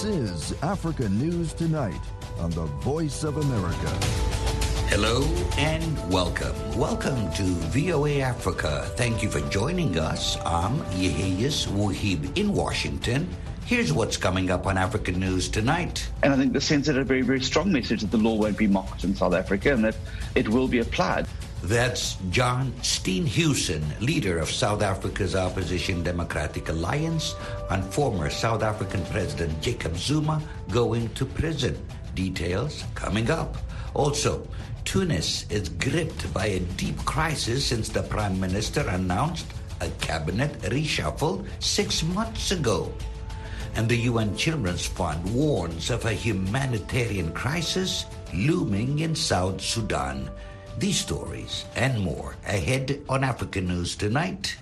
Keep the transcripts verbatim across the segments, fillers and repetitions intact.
This is Africa News Tonight on the Voice of America. Hello and welcome. Welcome to V O A Africa. Thank you for joining us. I'm Yeheyes Wuhib in Washington. Here's what's coming up on African News Tonight. And I think this sends out a very, very strong message that the law won't be mocked in South Africa and that it will be applied. That's John Steenhuisen, leader of South Africa's opposition Democratic Alliance, on former South African President Jacob Zuma going to prison. Details coming up. Also, Tunis is gripped by a deep crisis since the Prime Minister announced a cabinet reshuffle six months ago. And the U N Children's Fund warns of a humanitarian crisis looming in South Sudan. These stories and more ahead on African News Tonight.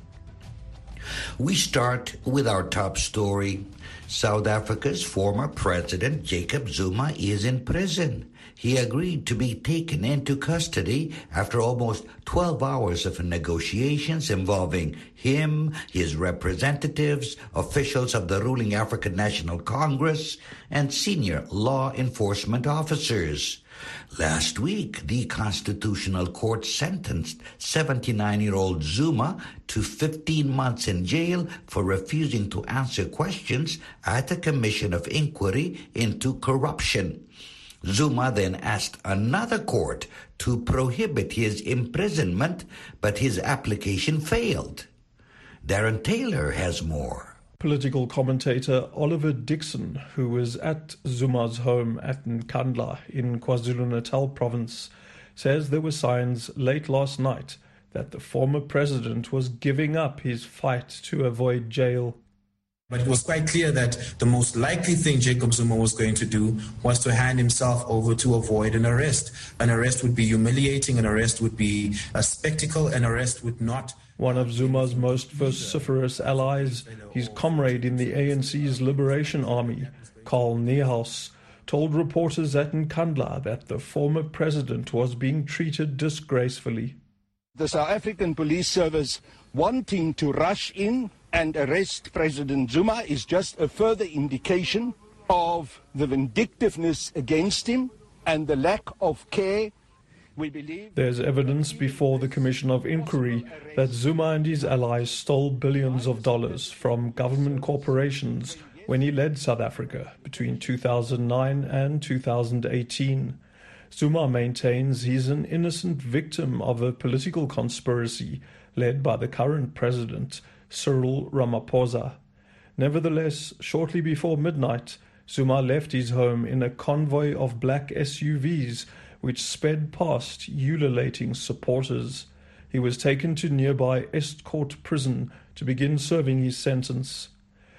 We start with our top story. South Africa's former president Jacob Zuma is in prison. He agreed to be taken into custody after almost twelve hours of negotiations involving him, his representatives, officials of the ruling African National Congress, and senior law enforcement officers. Last week, the Constitutional Court sentenced seventy-nine-year-old Zuma to fifteen months in jail for refusing to answer questions at a commission of inquiry into corruption. Zuma then asked another court to prohibit his imprisonment, but his application failed. Darren Taylor has more. Political commentator Oliver Dixon, who was at Zuma's home at Nkandla in KwaZulu-Natal province, says there were signs late last night that the former president was giving up his fight to avoid jail. But it was quite clear that the most likely thing Jacob Zuma was going to do was to hand himself over to avoid an arrest. An arrest would be humiliating, an arrest would be a spectacle, an arrest would not... One of Zuma's most vociferous allies, his comrade in the A N C's Liberation Army, Carl Niehaus, told reporters at Nkandla that the former president was being treated disgracefully. The South African Police Service wanting to rush in and arrest President Zuma is just a further indication of the vindictiveness against him and the lack of care. We believe there's evidence before the Commission of Inquiry that Zuma and his allies stole billions of dollars from government corporations when he led South Africa between two thousand nine and two thousand eighteen. Zuma maintains he's an innocent victim of a political conspiracy led by the current president, Cyril Ramaphosa. Nevertheless, shortly before midnight, Zuma left his home in a convoy of black S U Vs which sped past ululating supporters. He was taken to nearby Estcourt prison to begin serving his sentence.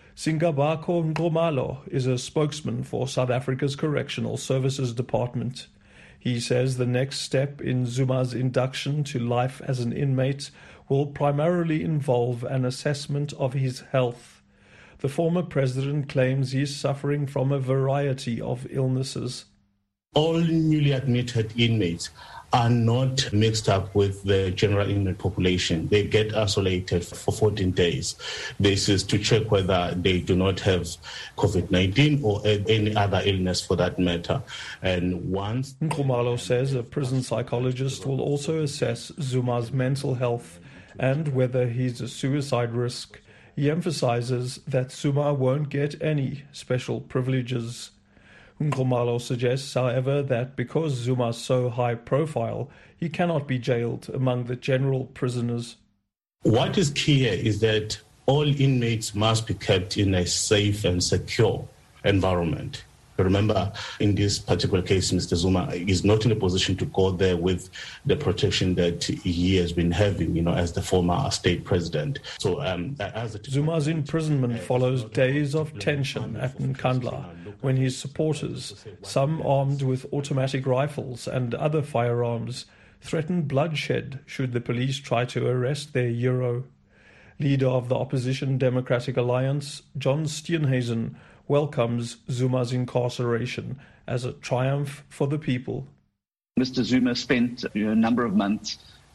Singabako Nxumalo is a spokesman for South Africa's Correctional Services Department. He says the next step in Zuma's induction to life as an inmate will primarily involve an assessment of his health. The former president claims he is suffering from a variety of illnesses. All newly admitted inmates are not mixed up with the general inmate population. They get isolated for fourteen days. This is to check whether they do not have COVID nineteen or any other illness for that matter. And once... Nxumalo says a prison psychologist will also assess Zuma's mental health and whether he's a suicide risk. He emphasizes that Zuma won't get any special privileges. Nxumalo suggests, however, that because Zuma's so high profile, he cannot be jailed among the general prisoners. What is clear is that all inmates must be kept in a safe and secure environment. Remember, in this particular case, Mister Zuma is not in a position to go there with the protection that he has been having, you know, as the former state president. So, um, as a Zuma's imprisonment follows days of tension at Nkandla, when his supporters, some armed with automatic rifles and other firearms, threatened bloodshed should the police try to arrest their hero. Leader of the opposition Democratic Alliance, John Steenhuisen, welcomes Zuma's incarceration as a triumph for the people. Mister Zuma spent you know, a number of months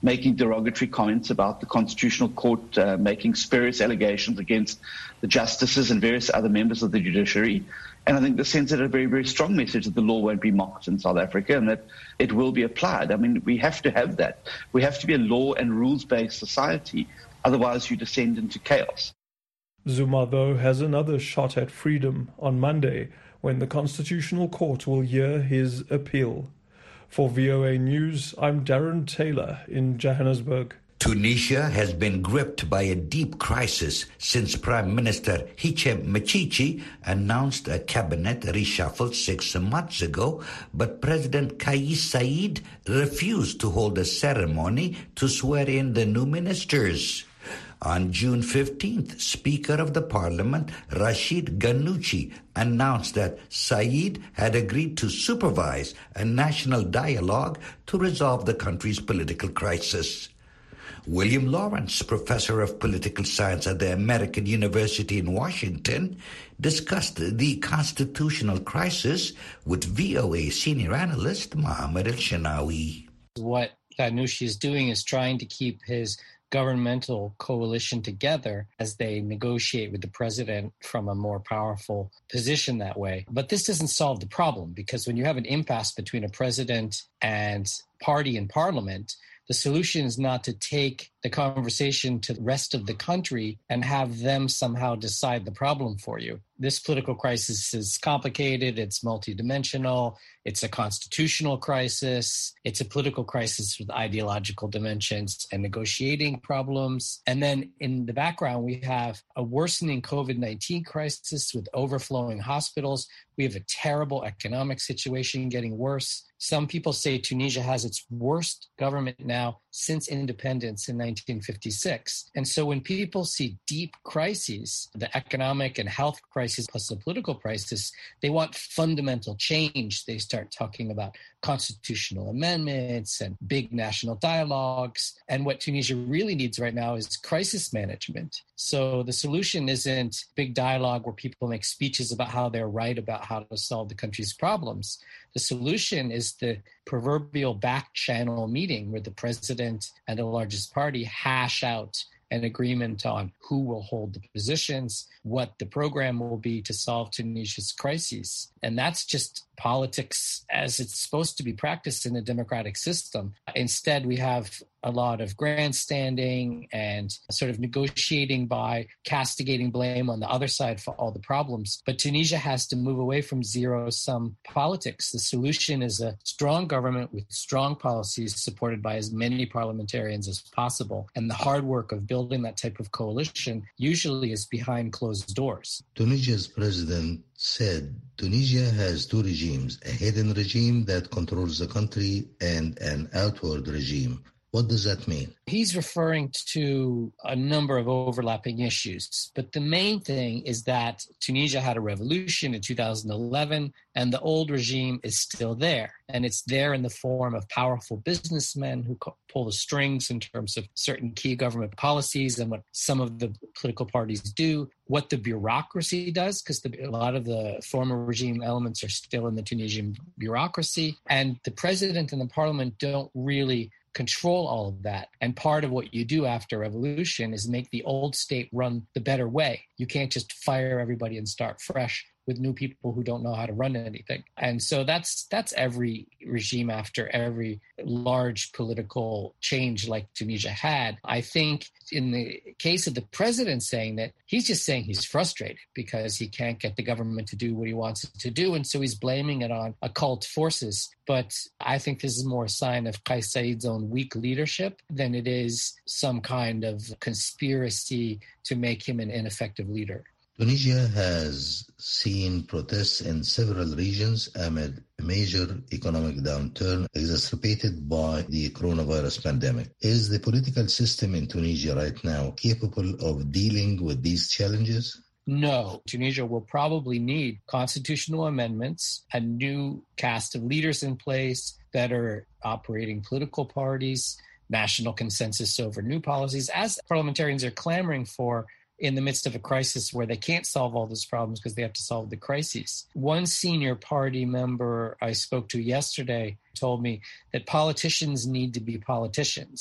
making derogatory comments about the Constitutional Court, uh, making spurious allegations against the justices and various other members of the judiciary. And I think this sends out a very, very strong message that the law won't be mocked in South Africa and that it will be applied. I mean, we have to have that. We have to be a law and rules-based society. Otherwise, you descend into chaos. Zuma, though, has another shot at freedom on Monday when the Constitutional Court will hear his appeal. For V O A News, I'm Darren Taylor in Johannesburg. Tunisia has been gripped by a deep crisis since Prime Minister Hichem Mechichi announced a cabinet reshuffle six months ago, but President Kais Saied refused to hold a ceremony to swear in the new ministers. On June fifteenth, Speaker of the Parliament, Rashid Ghannouchi, announced that Saied had agreed to supervise a national dialogue to resolve the country's political crisis. William Lawrence, professor of political science at the American University in Washington, discussed the constitutional crisis with V O A senior analyst Mohammed El-Shinawi. What Ghannouchi is doing is trying to keep his governmental coalition together as they negotiate with the president from a more powerful position that way. But this doesn't solve the problem, because when you have an impasse between a president and party in parliament, the solution is not to take the conversation to the rest of the country and have them somehow decide the problem for you. This political crisis is complicated, it's multidimensional, it's a constitutional crisis, it's a political crisis with ideological dimensions and negotiating problems. And then in the background, we have a worsening COVID nineteen crisis with overflowing hospitals. We have a terrible economic situation getting worse. Some people say Tunisia has its worst government now since independence in nineteen fifty-six. And so when people see deep crises, the economic and health crisis plus the political crisis, they want fundamental change. They start talking about constitutional amendments and big national dialogues. And what Tunisia really needs right now is crisis management. So the solution isn't big dialogue where people make speeches about how they're right about how to solve the country's problems. The solution is the proverbial back channel meeting where the president and the largest party hash out an agreement on who will hold the positions, what the program will be to solve Tunisia's crises. And that's just politics as it's supposed to be practiced in a democratic system. Instead, we have a lot of grandstanding and sort of negotiating by castigating blame on the other side for all the problems. But Tunisia has to move away from zero-sum politics. The solution is a strong government with strong policies supported by as many parliamentarians as possible. And the hard work of building that type of coalition usually is behind closed doors. Tunisia's president said Tunisia has two regimes, a hidden regime that controls the country and an outward regime. What does that mean? He's referring to a number of overlapping issues, but the main thing is that Tunisia had a revolution in two thousand eleven, and the old regime is still there. And it's there in the form of powerful businessmen who pull the strings in terms of certain key government policies and what some of the political parties do, what the bureaucracy does, because a lot of the former regime elements are still in the Tunisian bureaucracy. And the president and the parliament don't really control all of that. And part of what you do after revolution is make the old state run the better way. You can't just fire everybody and start fresh with new people who don't know how to run anything. And so that's that's every regime after every large political change like Tunisia had. I think in the case of the president saying that, he's just saying he's frustrated because he can't get the government to do what he wants it to do. And so he's blaming it on occult forces. But I think this is more a sign of Kais Saied's own weak leadership than it is some kind of conspiracy to make him an ineffective leader. Tunisia has seen protests in several regions amid a major economic downturn exacerbated by the coronavirus pandemic. Is the political system in Tunisia right now capable of dealing with these challenges? No. Tunisia will probably need constitutional amendments, a new cast of leaders in place, better operating political parties, national consensus over new policies, as parliamentarians are clamoring for in the midst of a crisis where they can't solve all those problems because they have to solve the crises. One senior party member I spoke to yesterday told me that politicians need to be politicians.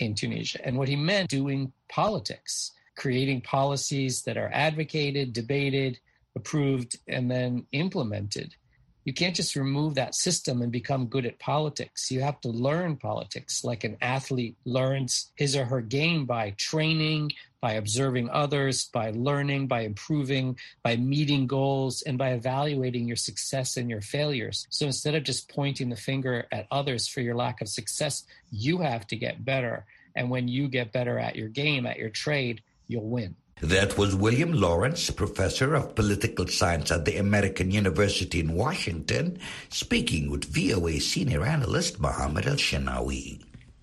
in Tunisia. And what he meant, doing politics, creating policies that are advocated, debated, approved, and then implemented. You can't just remove that system and become good at politics. You have to learn politics like an athlete learns his or her game by training, by observing others, by learning, by improving, by meeting goals, and by evaluating your success and your failures. So instead of just pointing the finger at others for your lack of success, you have to get better. And when you get better at your game, at your trade, you'll win. That was William Lawrence, professor of political science at the American University in Washington, speaking with V O A senior analyst Mohammed El-Shenawi.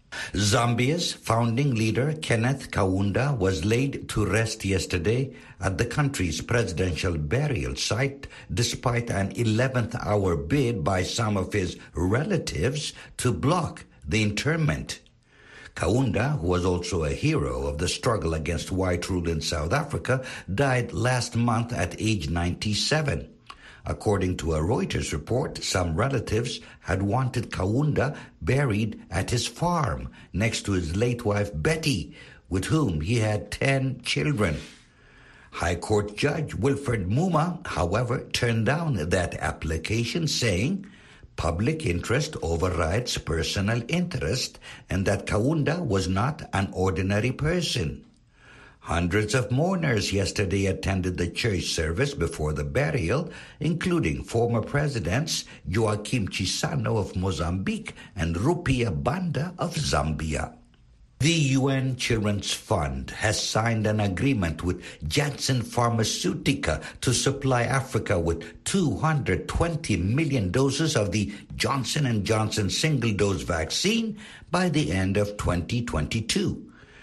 Zambia's founding leader, Kenneth Kaunda, was laid to rest yesterday at the country's presidential burial site despite an eleventh hour bid by some of his relatives to block the interment. Kaunda, who was also a hero of the struggle against white rule in South Africa, died last month at age ninety-seven. According to a Reuters report, some relatives had wanted Kaunda buried at his farm next to his late wife Betty, with whom he had ten children. High Court Judge Wilfred Muma, however, turned down that application, saying public interest overrides personal interest and that Kaunda was not an ordinary person. Hundreds of mourners yesterday attended the church service before the burial, including former presidents Joaquim Chissano of Mozambique and Rupiah Banda of Zambia. The U N Children's Fund has signed an agreement with Janssen Pharmaceutica to supply Africa with two hundred twenty million doses of the Johnson and Johnson single-dose vaccine by the end of twenty twenty-two.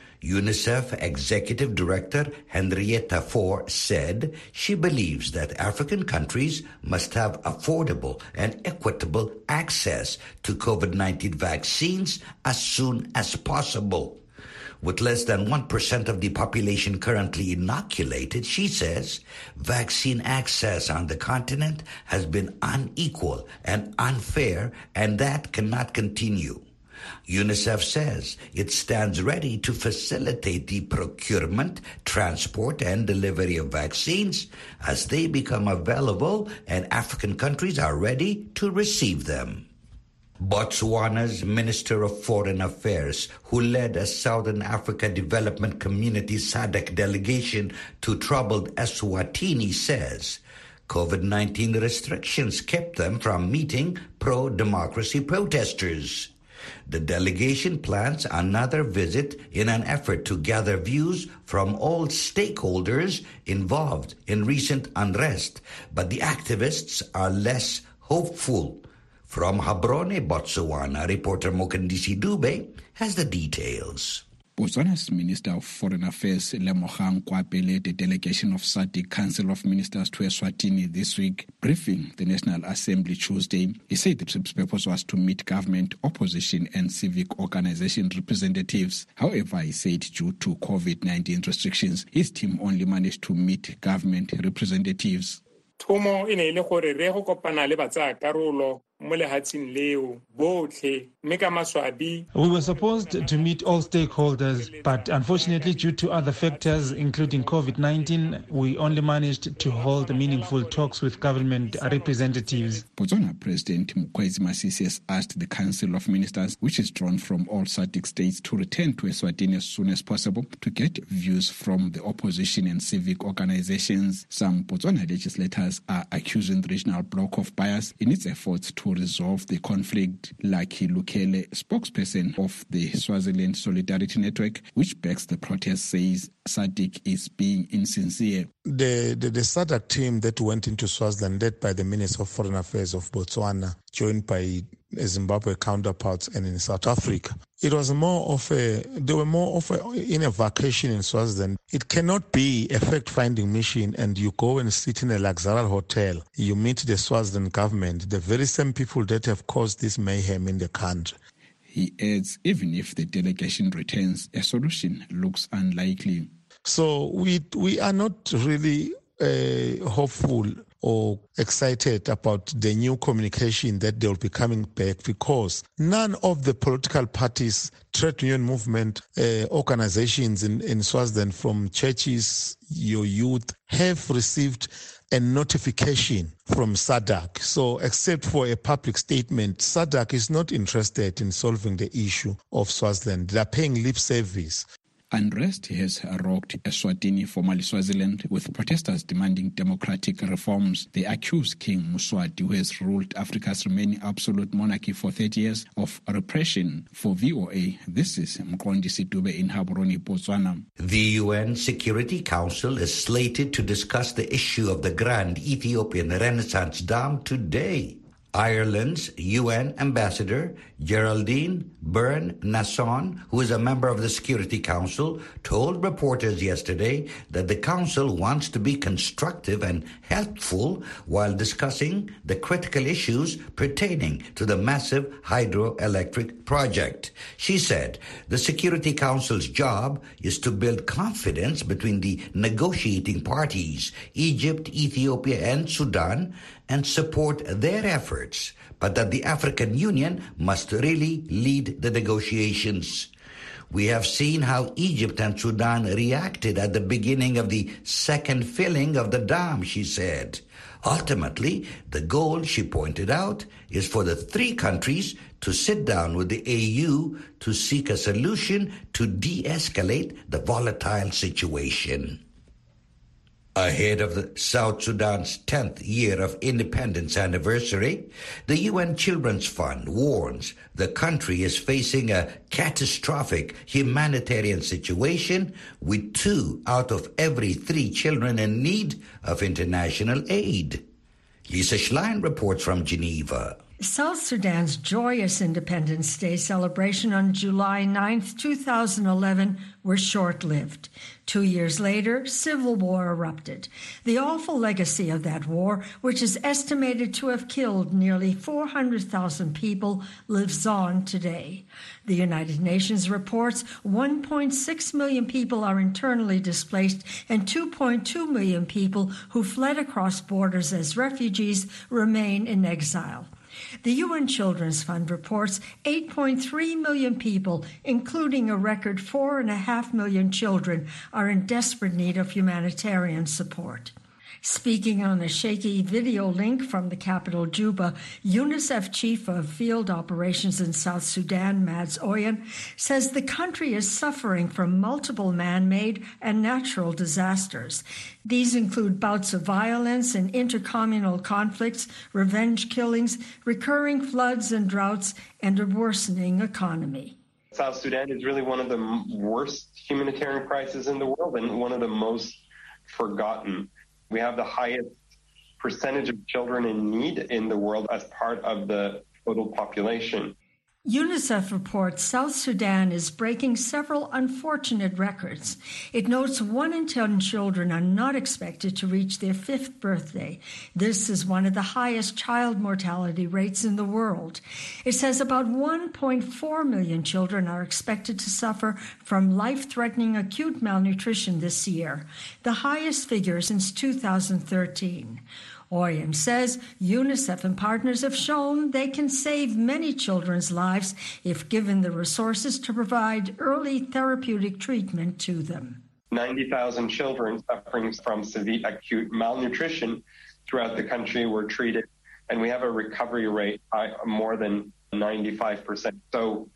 UNICEF Executive Director Henrietta Fore said she believes that African countries must have affordable and equitable access to COVID nineteen vaccines as soon as possible. With less than one percent of the population currently inoculated, she says, vaccine access on the continent has been unequal and unfair, and that cannot continue. UNICEF says it stands ready to facilitate the procurement, transport, and delivery of vaccines as they become available and African countries are ready to receive them. Botswana's Minister of Foreign Affairs, who led a Southern Africa Development Community S A D C delegation to troubled Eswatini, says COVID nineteen restrictions kept them from meeting pro-democracy protesters. The delegation plans another visit in an effort to gather views from all stakeholders involved in recent unrest, but the activists are less hopeful. From Gaborone, Botswana, reporter Mokandisi Dube has the details. Botswana's Minister of Foreign Affairs, Lemogang Kwapele, led a delegation of S A D C Council of Ministers to Eswatini this week, briefing the National Assembly Tuesday. He said the trip's purpose was to meet government, opposition and civic organization representatives. However, he said due to COVID nineteen restrictions, his team only managed to meet government representatives. We were supposed to meet all stakeholders, but unfortunately, due to other factors, including COVID nineteen, we only managed to hold meaningful talks with government representatives. Botswana President Mokgweetsi Masisi has asked the Council of Ministers, which is drawn from all S A D C states, to return to Eswatini as soon as possible to get views from the opposition and civic organizations. Some Botswana legislators are accusing the regional bloc of bias in its efforts to to resolve the conflict. Lucky Lukele, spokesperson of the Swaziland Solidarity Network, which backs the protest, says S A D C is being insincere. The, the, the S A D C team that went into Swaziland, led by the Minister of Foreign Affairs of Botswana, joined by Zimbabwe counterparts and in South Africa. It was more of a, they were more of a, in a vacation in Swaziland. It cannot be a fact-finding mission and you go and sit in a luxurious hotel. You meet the Swaziland government, the very same people that have caused this mayhem in the country. He adds, even if the delegation returns, a solution looks unlikely. So we we are not really uh, hopeful or excited about the new communication that they'll be coming back, because none of the political parties, trade union movement, uh, organizations in, in Swaziland, from churches, your youth, have received a notification from SADC. So except for a public statement, SADC is not interested in solving the issue of Swaziland. They are paying lip service. Unrest has rocked Eswatini, formerly Swaziland, with protesters demanding democratic reforms. They accuse King Mswati, who has ruled Africa's remaining absolute monarchy for thirty years, of repression. For V O A, this is Mkondi Sitube in Gaborone, Botswana. The U N Security Council is slated to discuss the issue of the Grand Ethiopian Renaissance Dam today. Ireland's U N Ambassador Geraldine Byrne-Nasson, who is a member of the Security Council, told reporters yesterday that the Council wants to be constructive and helpful while discussing the critical issues pertaining to the massive hydroelectric project. She said the Security Council's job is to build confidence between the negotiating parties, Egypt, Ethiopia, and Sudan, and support their efforts, but that the African Union must really lead the negotiations. We have seen how Egypt and Sudan reacted at the beginning of the second filling of the dam, she said. Ultimately, the goal, she pointed out, is for the three countries to sit down with the A U to seek a solution to de-escalate the volatile situation. Ahead of the South Sudan's tenth year of independence anniversary, the U N Children's Fund warns the country is facing a catastrophic humanitarian situation with two out of every three children in need of international aid. Lisa Schlein reports from Geneva. South Sudan's joyous Independence Day celebration on July ninth, two thousand eleven was short-lived. Two years later, civil war erupted. The awful legacy of that war, which is estimated to have killed nearly four hundred thousand people, lives on today. The United Nations reports one point six million people are internally displaced and two point two million people who fled across borders as refugees remain in exile. The U N Children's Fund reports eight point three million people, including a record four point five million children, are in desperate need of humanitarian support. Speaking on a shaky video link from the capital, Juba, UNICEF Chief of Field Operations in South Sudan, Mads Oyen, says the country is suffering from multiple man-made and natural disasters. These include bouts of violence and intercommunal conflicts, revenge killings, recurring floods and droughts, and a worsening economy. South Sudan is really one of the worst humanitarian crises in the world and one of the most forgotten. We have the highest percentage of children in need in the world as part of the total population. UNICEF reports South Sudan is breaking several unfortunate records. It notes one in ten children are not expected to reach their fifth birthday. This is one of the highest child mortality rates in the world. It says about one point four million children are expected to suffer from life-threatening acute malnutrition this year, the highest figure since two thousand thirteen. Oyen says UNICEF and partners have shown they can save many children's lives if given the resources to provide early therapeutic treatment to them. ninety thousand children suffering from severe acute malnutrition throughout the country were treated, and we have a recovery rate of more than ninety-five percent. So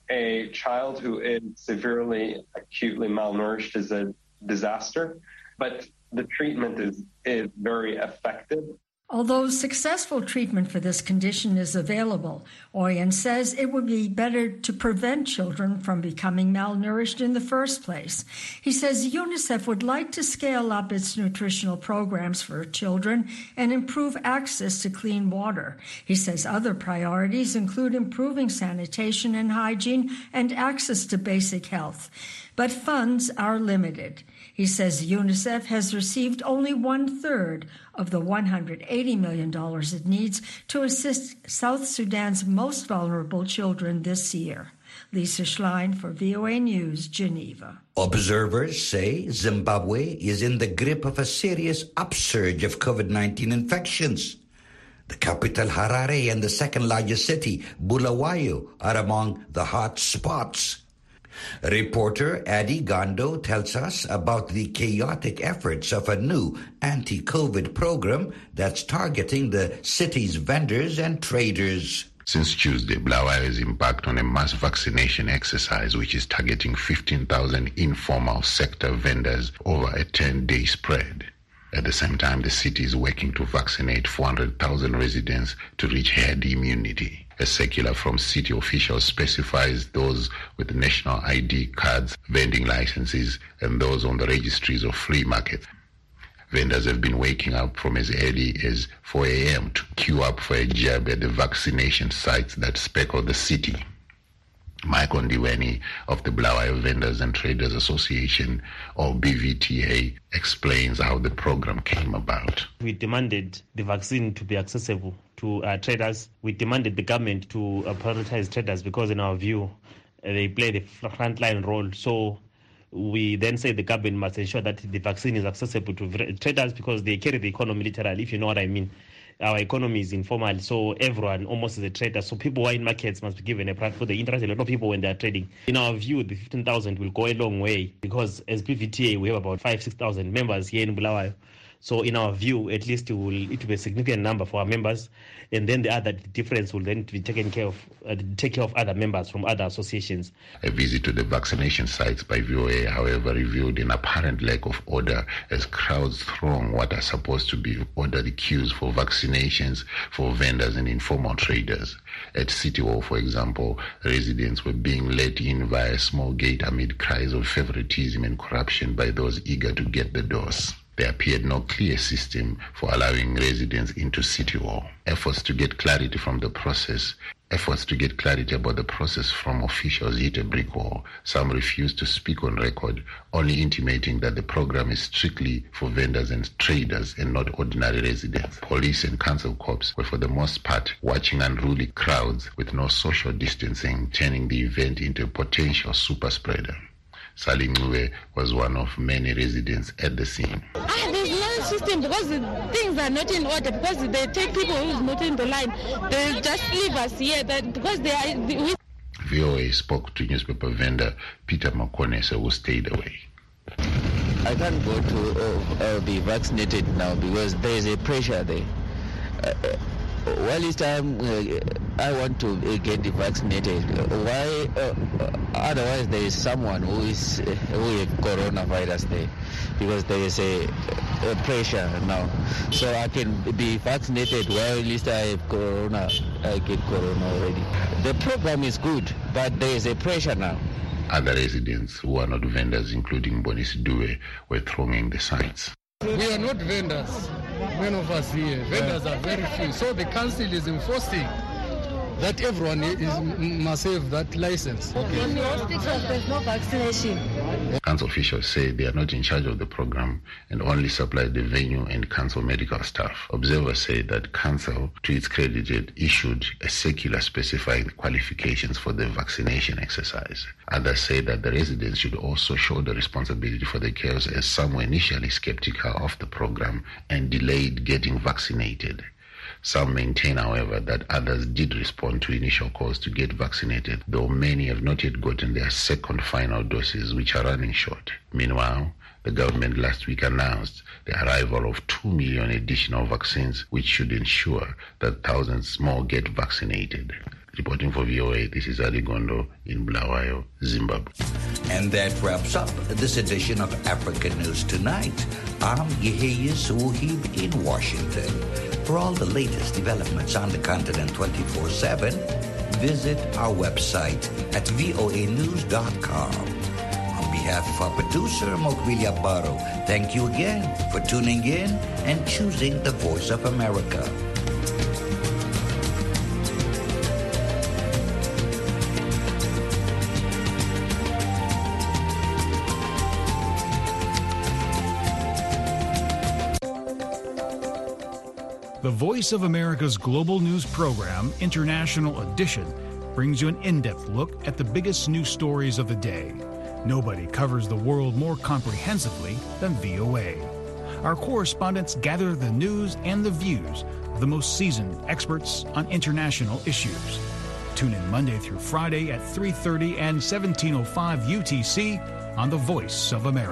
a child who is severely acutely malnourished is a disaster, but the treatment is, is very effective. Although successful treatment for this condition is available, Oyen says it would be better to prevent children from becoming malnourished in the first place. He says UNICEF would like to scale up its nutritional programs for children and improve access to clean water. He says other priorities include improving sanitation and hygiene and access to basic health. But funds are limited. He says UNICEF has received only one-third of the one hundred eighty million dollars it needs to assist South Sudan's most vulnerable children this year. Lisa Schlein for V O A News, Geneva. Observers say Zimbabwe is in the grip of a serious upsurge of COVID nineteen infections. The capital, Harare, and the second largest city, Bulawayo, are among the hot spots. Reporter Adi Gondo tells us about the chaotic efforts of a new anti-COVID program that's targeting the city's vendors and traders. Since Tuesday, Bulawayo has embarked on a mass vaccination exercise which is targeting fifteen thousand informal sector vendors over a ten-day spread. At the same time, the city is working to vaccinate four hundred thousand residents to reach herd immunity. A circular from city officials specifies those with national I D cards, vending licenses, and those on the registries of flea markets. Vendors have been waking up from as early as four a.m. to queue up for a jab at the vaccination sites that speckle the city. Mike Ondiweni of the Bulawayo Vendors and Traders Association, or B V T A, explains how the program came about. We demanded the vaccine to be accessible to uh, traders. We demanded the government to uh, prioritize traders because, in our view, uh, they play the frontline role. So we then say the government must ensure that the vaccine is accessible to traders because they carry the economy literally, if you know what I mean. Our economy is informal, so everyone almost is a trader. So people who are in markets must be given a price for the interest. A lot of people when they are trading. In our view, the fifteen thousand will go a long way because as P V T A, we have about five, six thousand members here in Bulawayo. So in our view, at least it will, it will be a significant number for our members. And then the other difference will then be taken care of, uh, take care of other members from other associations. A visit to the vaccination sites by V O A, however, revealed an apparent lack of order as crowds throng what are supposed to be orderly queues for vaccinations for vendors and informal traders. At City Hall, for example, residents were being let in via a small gate amid cries of favoritism and corruption by those eager to get the doors. There appeared no clear system for allowing residents into City Hall. Efforts to get clarity from the process, efforts to get clarity about the process from officials hit a brick wall. Some refused to speak on record, only intimating that the program is strictly for vendors and traders and not ordinary residents. Police and council corps were for the most part watching unruly crowds with no social distancing, turning the event into a potential super spreader. Sally Ngwe was one of many residents at the scene. Ah, there's no system because things are not in order because they take people who's not in the line. They just leave us here that because they are. We... V O A spoke to newspaper vendor Peter Makonese, who stayed away. I can't go to uh, uh, be vaccinated now because there is a pressure there. Uh, While this time uh, I want to uh, get vaccinated, why? Uh, uh, otherwise, there is someone who is uh, who has coronavirus there, because there is a, a pressure now. So I can be vaccinated while at least I have corona. I get corona already. The program is good, but there is a pressure now. Other residents who are not vendors, including Bonis Due, were thronging the sites. We are not vendors, many of us here. Vendors are very few. So the council is enforcing that everyone is, must have that license. Okay. On the hospitals, there's no vaccination. Council officials say they are not in charge of the program and only supply the venue and council medical staff. Observers say that council, to its credit, issued a circular specifying the qualifications for the vaccination exercise. Others say that the residents should also show the responsibility for the chaos, as some were initially skeptical of the program and delayed getting vaccinated. Some maintain, however, that others did respond to initial calls to get vaccinated, though many have not yet gotten their second final doses, which are running short. Meanwhile, the government last week announced the arrival of two million additional vaccines, which should ensure that thousands more get vaccinated. Reporting for V O A, this is Ali Gondo in Bulawayo, Zimbabwe. And that wraps up this edition of African News Tonight. I'm Yeheyes Wuhib in Washington. For all the latest developments on the continent twenty-four seven, visit our website at voa news dot com. On behalf of our producer, Mokwilia Barrow, thank you again for tuning in and choosing the Voice of America. The Voice of America's global news program, International Edition, brings you an in-depth look at the biggest news stories of the day. Nobody covers the world more comprehensively than V O A. Our correspondents gather the news and the views of the most seasoned experts on international issues. Tune in Monday through Friday at three thirty and seventeen oh five U T C on the Voice of America.